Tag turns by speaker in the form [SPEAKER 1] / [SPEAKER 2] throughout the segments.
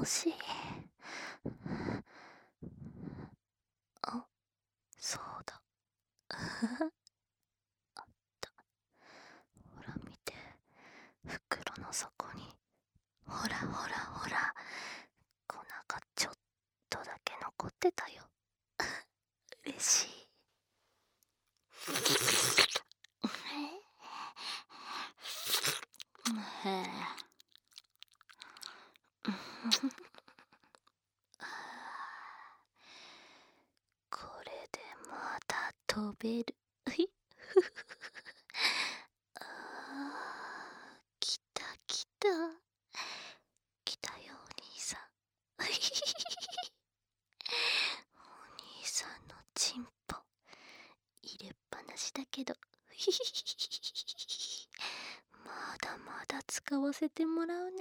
[SPEAKER 1] もし。あ、そうだ。あった。ほら見て。袋の底に。ほらほらほら。粉がちょっとだけ残ってたよ。嬉しい。これでまだ飛べる。来た来た。来たよお兄さん。お兄さんのチンポ入れっぱなしだけどまだまだ使わせてもらうね。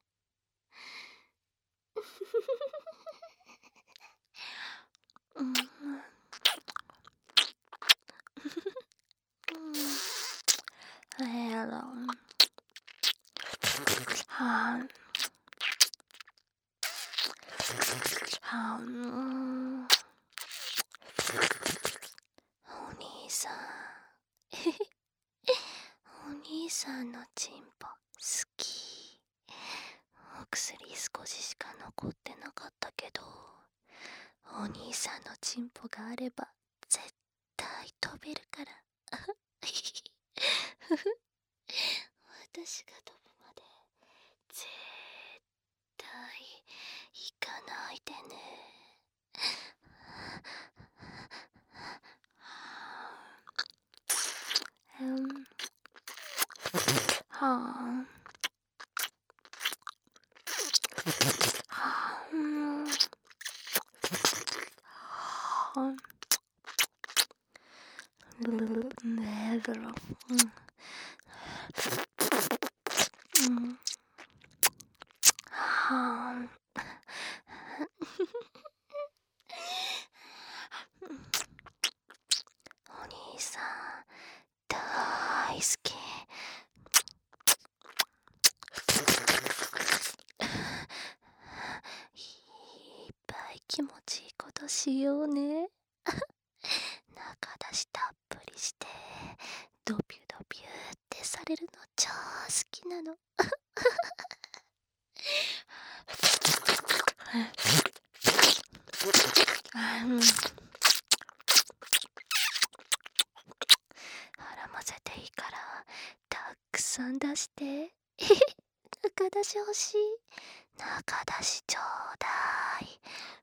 [SPEAKER 1] お兄さんお兄さんのチンポ好き。お薬少ししか残ってなかったけど、お兄さんのチンポがあれば絶対飛べるから私が飛ぶまで絶対行かないでね。お兄さん大好き。いっぱい気持ちいいことしようね。中出したっぷりしてドビュドビュってされるの超好きなの。腹混ぜていいからたくさん出して。中出し欲しい。中出しちょうだい。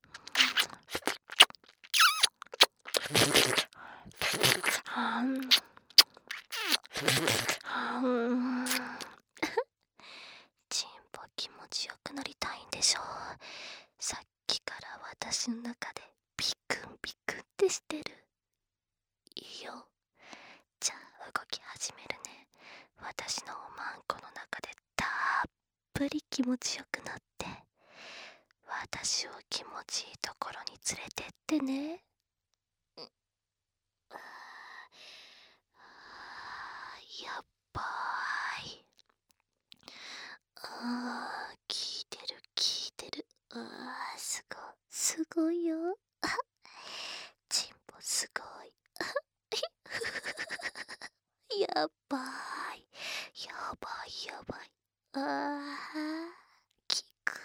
[SPEAKER 1] チンポ気持ちよくなりたいんでしょ。さっきから私の中でビクンビクンってしてる。いいよ。じゃあ動き始めるね。私のおまんこの中でたっぷり気持ちよくなって、私を気持ちいいところに連れてってね。やっばーい。聞いてる聞いてる。すごいよ。チンポすごい。やばい。やばいやばい。効く。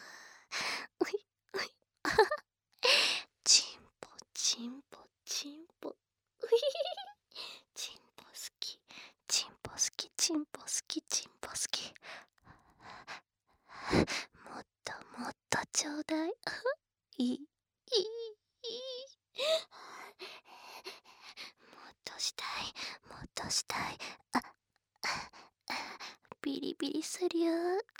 [SPEAKER 1] チンポチンポチンポ。チンポ好き。チンポ好き。チンポ好き。チンポ好き。もっともっとちょうだい。もっとしたい。もっとしたい。ビリビリするよ。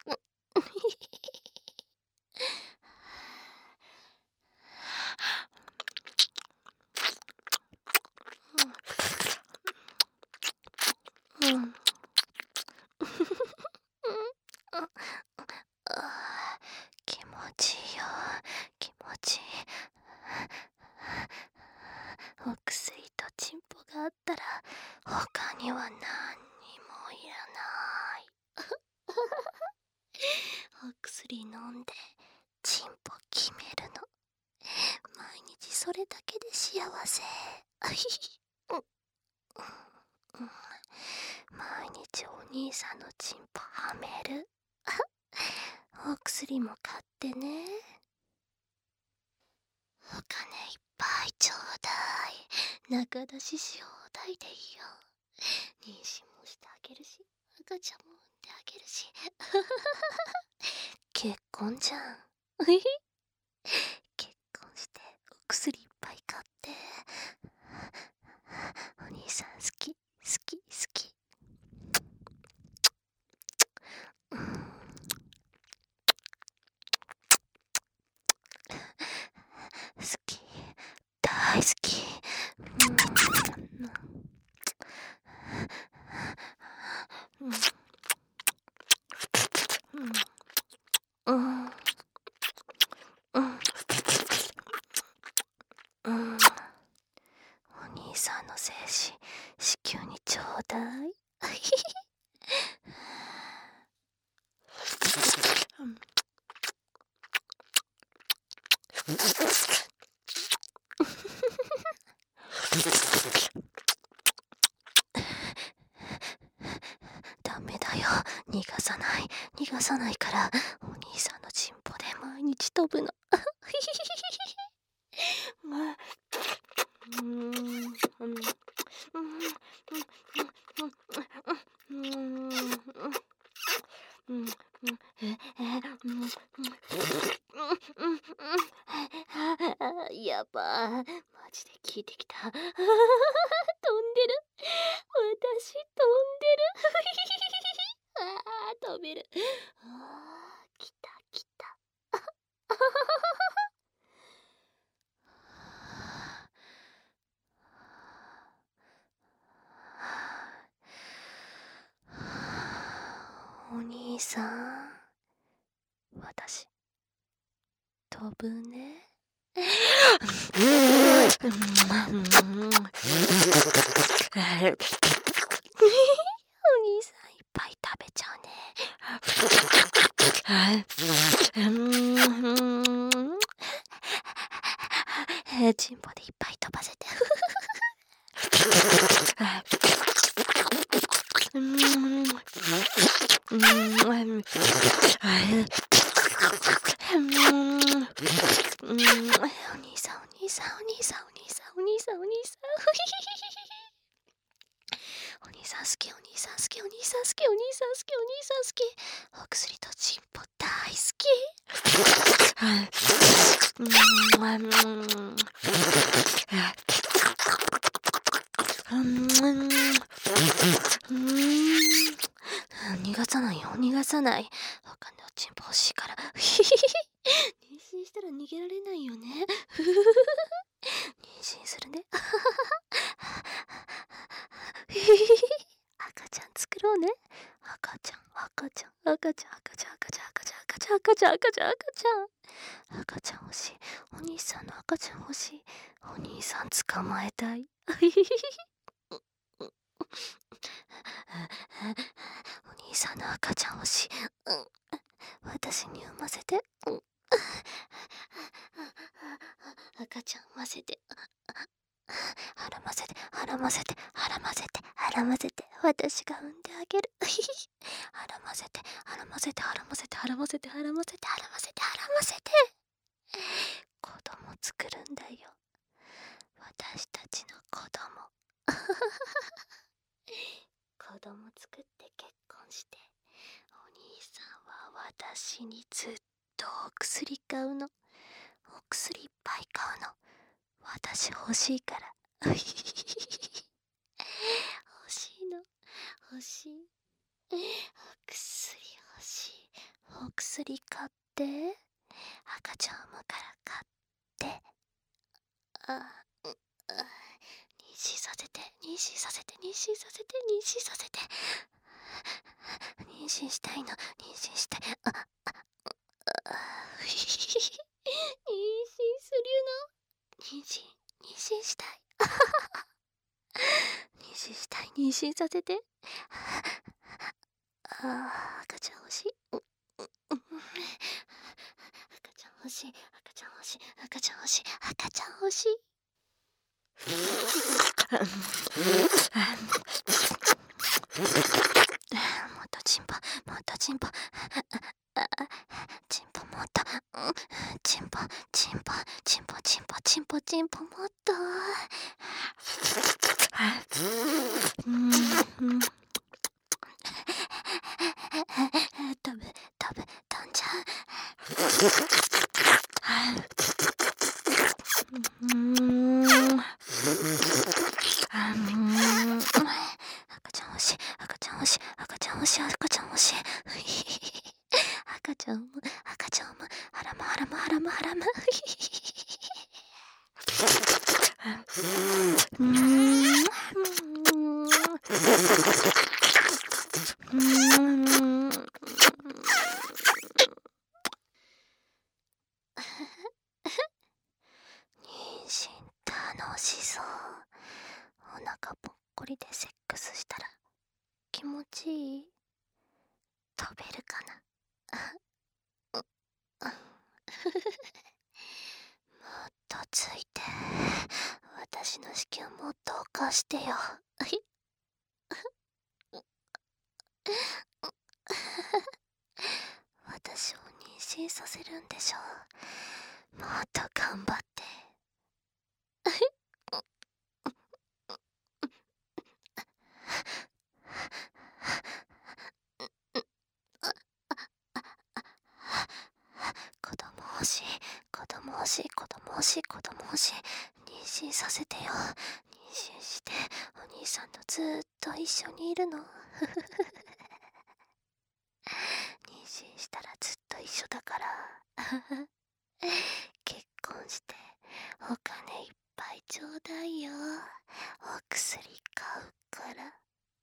[SPEAKER 1] 気持ちいいよ。気持ちいい。お薬とチンポがあったら他には何にもいらない。お薬飲んでチンそれだけで幸せ。毎日お兄さんのチンポはめる。お薬も買ってね。お金いっぱいちょうだい。仲出しし放題でいいよ。妊娠もしてあげるし、赤ちゃんも産んであげるし。結婚じゃん。結婚してお薬いっぱい買って。お兄さん好き好き好き。好き大好き。お兄さんの精子子宮にちょうだい。ダメだよ、逃がさない逃がさないから。お兄さんのチンポで毎日飛ぶの。やばー、マジで聞いてきた。飛んでる、私飛んでる。飛べる。来た来た。お兄さん、私飛ぶね。お兄さんいっぱい食べちゃうね。チンポでいっぱい飛ばせて。お兄さんお兄さんお兄さんお兄さんお兄さんお兄さんお兄さん好きお兄さん好きお兄さん好きお兄さん好きお兄さん好き。お薬とチンポ大好き。逃がさないよ逃がさない。お金のチンポ欲しいから。妊娠したら逃げられないよね。妊娠するね。赤ちゃん作ろうね。赤ちゃん赤ちゃん赤ちゃん赤ちゃん赤ちゃん赤ちゃん赤ちゃん赤ちゃん赤ちゃん赤ちゃん赤ちゃん欲しい。お兄さんの赤ちゃん欲しい。お兄さん捕まえたい。お兄さんの赤ちゃん欲しい。私に産ませて。赤ちゃん産ませて。はらませてはらませてはらませてはらませて、私が産んであげる。はらませてはらませてはらませてはらませてはらませてはらませてはらませて。子供作るんだよ、私たちの子供。子供作って結婚して、お兄さんは私にずっとお薬買うの。お薬いっぱい買うの。私欲しいから。欲しいの欲しい。お薬欲しい。お薬買って。赤ちゃん産むから買って。妊娠させて妊娠させて妊娠させて妊娠させて。妊娠したいの妊娠したい。妊娠するの。妊娠したい。妊娠したい妊娠させて。赤ちゃん欲しい。赤ちゃん欲しい赤ちちゃん欲しい、赤ちゃん欲しい、赤ちゃん欲しい。もっとチンポ、もっとチンポ、チンポもっと、チンポ、チンポ、チンポ、チンポ、チンポ、チンポもっと。飛ぶ、飛ぶ、飛んじゃう。赤ちゃん欲しい、赤ちゃん欲しい、赤ちゃん欲しい、赤ちゃん欲しい。赤ちゃんも、赤ちゃんも、ハラムハラムハラムハラム。妊娠楽しそう。お腹ぽっこりでセックスしたら気持ちいい？飛べるかな？もっとついて、私の子宮もっとおかしてよ。私を妊娠させるんでしょ。もっと頑張って。子供欲しい、子供欲しい、子供欲しい、子供欲しい。妊娠させてよ。妊娠してお兄さんとずーっと一緒にいるの。妊娠したらずっと一緒だから。結婚してお金いっぱいちょうだいよ。お薬買うから。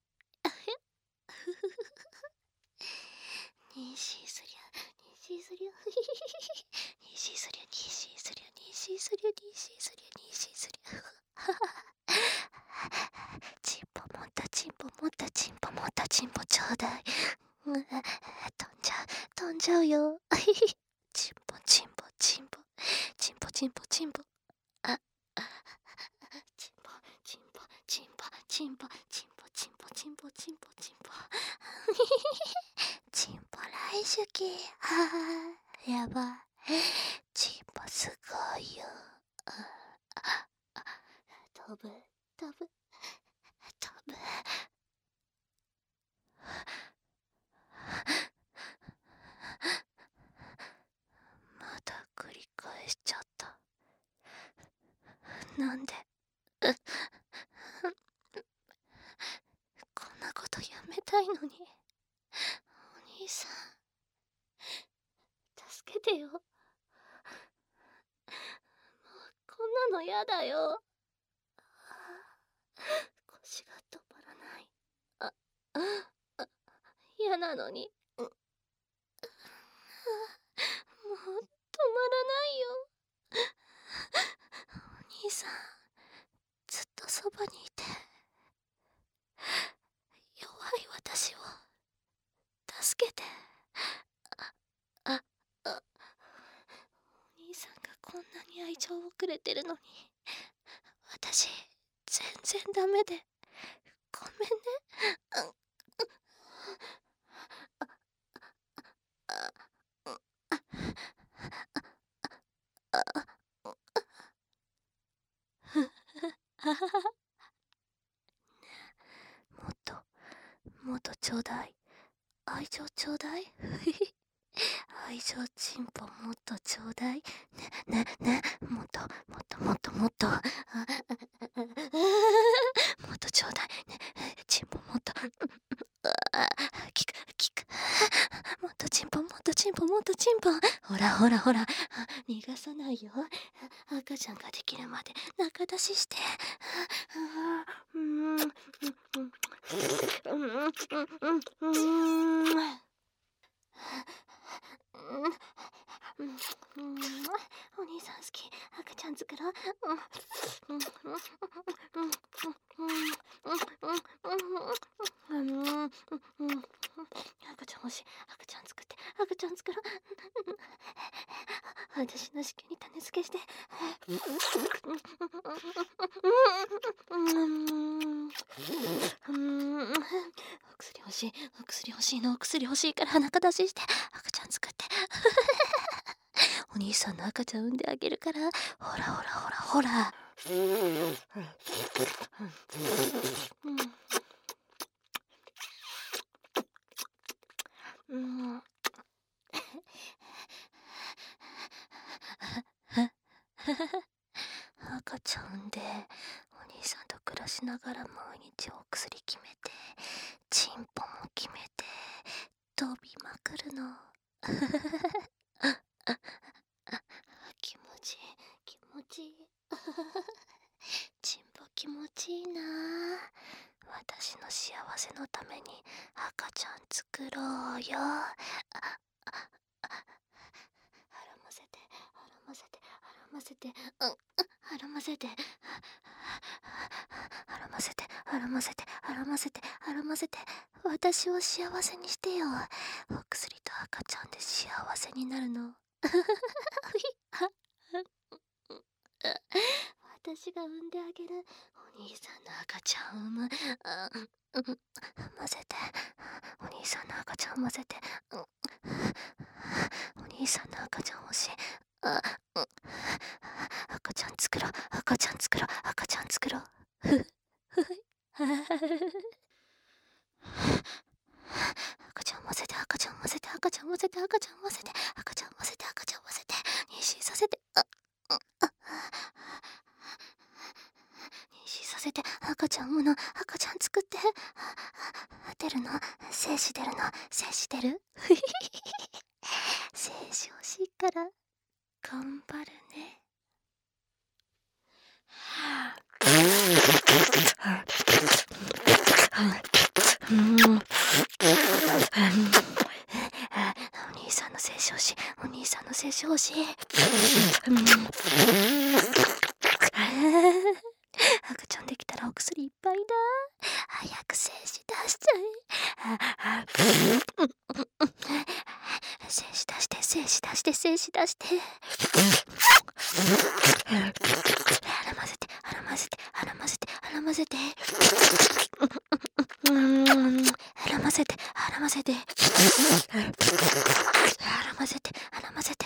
[SPEAKER 1] 妊娠すりゃ、妊娠すりゃ、妊娠すりゃ、妊娠すりゃ、妊娠すりゃ、妊娠すりゃ、妊娠すりゃ。チンポもっと、チンポもっと、チンポもっと、チンポちょうだい。飛んじゃう、飛んじゃうよ。チンポ、チンポ、チンポ、チンポ、チンポ、チンポ。チンポ、チンポ、チンポ、チンポ、チンポ、チンポ、チンポ、チンポ、チンポ。チンポ来週期。やばい。チンポすごいよ。飛ぶ、飛ぶ、飛ぶ。また繰り返しちゃった。なんでこんなことやめたいのに。お兄さん、助けてよ。もうこんなのやだよ。腰が止まらない。嫌なのに。もう止まらないよ。お兄さん、ずっとそばにいて、弱い私を助けて。お兄さんがこんなに愛情をくれてるのに、私全然ダメでごめんね。もっともっとちょうだい。愛情ちょうだい。愛情チンポもっとちょうだい。ね、もっともっともっともっと。もっとちょうだい。ね、チンポもっと。キク。もっとチンポもっとチンポもっとチンポ。ほら。逃がさないよ。赤ちゃんができるまで中出しして。お兄さん好き。赤ちゃん作ろう。赤ちゃん欲しい。赤ちゃん作って。赤ちゃん作ろう。私の子宮に種助けして。お薬欲しい、お薬欲しいの、お薬欲しいから中出しして赤ちゃん作って。お兄さんの赤ちゃん産んであげるから、ほらほらほらほら。赤ちゃん産んでお兄さんと暮らしながら毎日お薬決めてチンポも決めて飛びまくるの。気持ちいい気持ちいい。チンポ気持ちいいな。私の幸せのために赤ちゃん作ろうよ。はらませてはらませてはらませて、はらませて、はらませてはらませてはらませてはらませて、私を幸せにしてよ。お薬と赤ちゃんで幸せになるの。私が産んであげる。お兄さんの赤ちゃんを産む。混ぜて。お兄さんの赤ちゃんを混ぜて。お兄さんの赤ちゃん欲しい。赤ちゃん作ろう。赤ちゃん作ろう。赤ちゃん作ろう。赤ちゃん混ぜて赤ちゃん混ぜて赤ちゃん混ぜて赤ちゃん混ぜて赤ちゃん混ぜて赤ちゃん混ぜて妊娠させて、妊娠させて赤ちゃん産むの。赤ちゃん作って。出るの。精子出るの。精子出る。精子欲しいから頑張るね。お兄さんの精子欲しい。お兄さんの精子欲しい。赤ちゃんできたらお薬いっぱいだ。早く精子出しちゃえ。精子出して精子出して精子出して。はらませてはらませてはらませてはらませて。はらませてはらませてはらませてはらませて。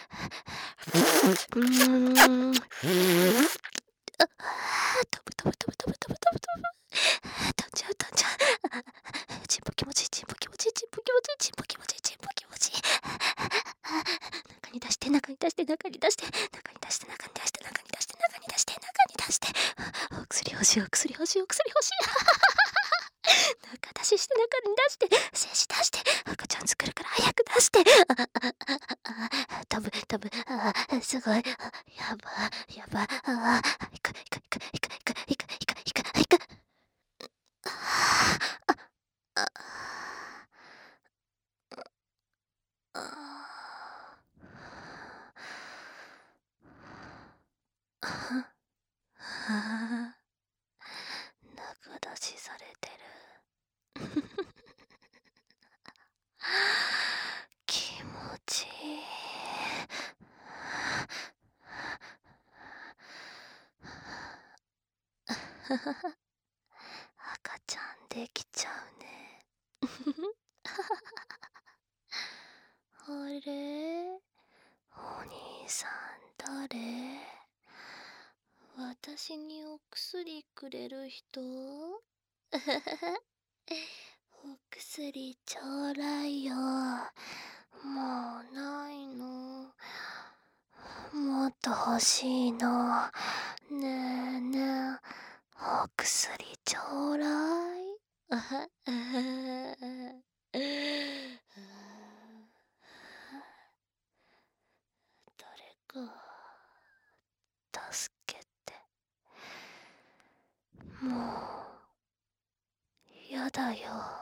[SPEAKER 1] 飛ぶ飛ぶ飛ぶ飛ぶ飛ぶ飛ぶ飛ぶ飛んじゃう飛んじゃう。チンポ気持ちいいチンポ気持ちいいチンポ気持ちいいチンポ気持ちいいチンポ気持ちいい。中に出して中に出して中に出して中に出して中に出して中に出して中に出して中に出して。お薬欲しいお薬欲しいお薬欲しい。中出しして中に出して精子出して赤ちゃん作るから早く出して。飛ぶ飛ぶ。すごい。やばやば。いくいくいくいくいくいくいくいくいくいく。中出しされてる。気持ちいい。赤ちゃんできちゃうね。あれ、お兄さん誰？私にお薬くれる人？お薬ちょうだいよ。もうないの。もっと欲しいの。ねえねえ、お薬ちょうだい。誰か助けて。もうやだよ。